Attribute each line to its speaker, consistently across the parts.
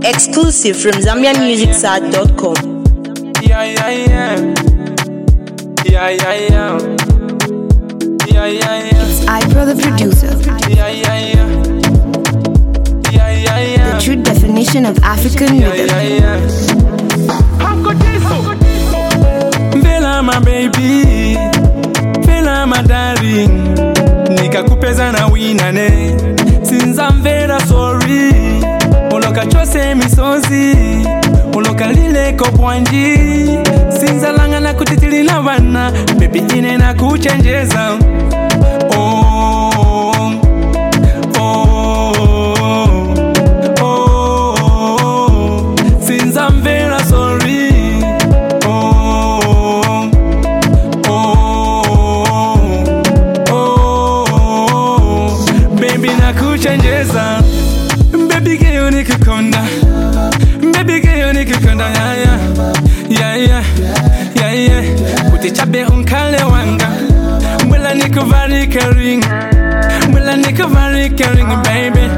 Speaker 1: Exclusive from ZambianMusicSite.com.
Speaker 2: It's Ibro the producer. The true definition of African rhythm.
Speaker 3: Vela my baby, vela my darling, nikakupeza na winane, sinza mvera sorry, uloka chose misozi, uloka lile kopwanji, sinza langa na kutitili na wana, baby ine na kuchenjeza. Sinza mvera sorry. Baby nakuchenjeza, baby girl nikukonda, baby girl nikukonda, yeah. Utichabe unkale wanga, mwela nikuvarika ring, baby.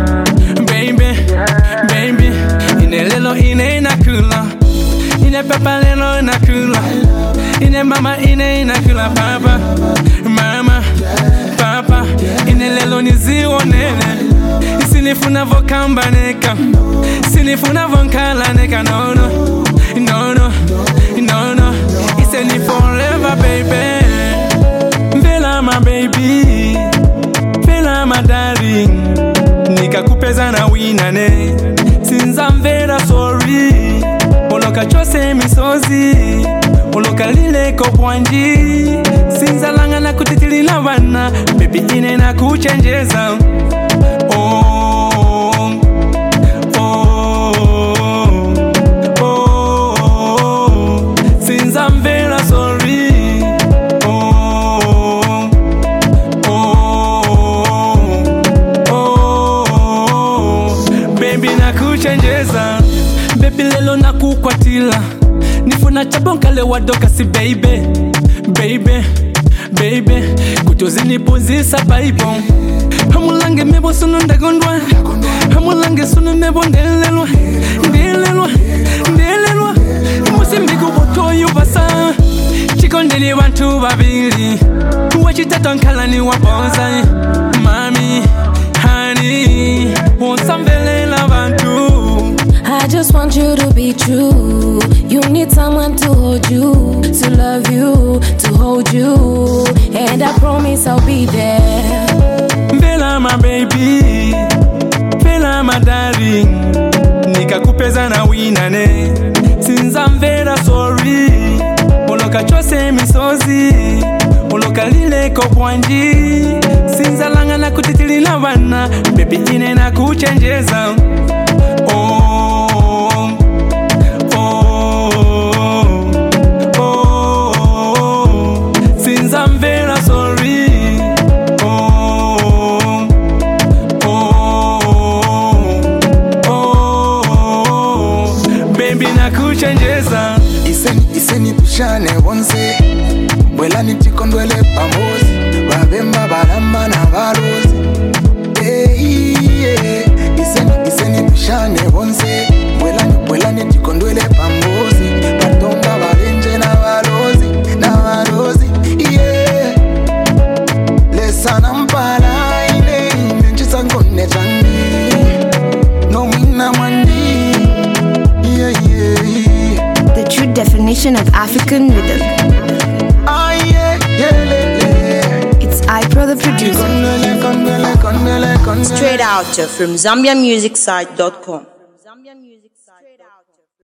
Speaker 3: Ine lelo ine nakula, ine papa lelo nakula, ine mama ine nakula, mama, papa, ine lelo niziwo nene, isinifuna vokamba neka, isinifuna vonkala neka, no, iseni forever baby, vela my baby, vela my darling, nikakupeza na winane, sinza mvera sorry, uloka chose misozi, uloka lile kopwanji, sinza langa na kutitili na wana, baby ine na kuchenjeza. Sinza mvera sorry. Baby nakuchenjeza, baby lelo nakukwatila, nifuna chabonka le wadoka si baby, kutozini ponzisa paipo, hamulange mebo sunu ndagondwa, hamulange sunu mebo ndelelwa, musimbiku boto yubasa, chikondeli wantu babili, wachitata nkala ni waponza, mami, honey, wonsambelela bantu.
Speaker 4: I just want you to be true. You need someone to hold you, to love you, to hold you, and I promise I'll be there.
Speaker 3: Vela my baby, vela my darling, nikakupeza na winane, sinza mvera sorry, uloka chose misozi, uloka lile kopwanji, sinza langa na kutitili na wana, baby ine na kuchenjeza. Sinza mvera sorry. Baby nakuchenjeza.
Speaker 5: Iseni tushane wonse, bwela nitikondwele pamozi, babemba balamba na barozi. Iseni tushane wonse, bwela nitikondwele pamozi, batonga balenje na barozi, yeah. Lesana mpala ine, nchisa ngone changi, no mina mandi, yeah.
Speaker 2: The true definition of African rhythm. It's Ibro the producer.
Speaker 1: Straight out from ZambianMusicSite.com.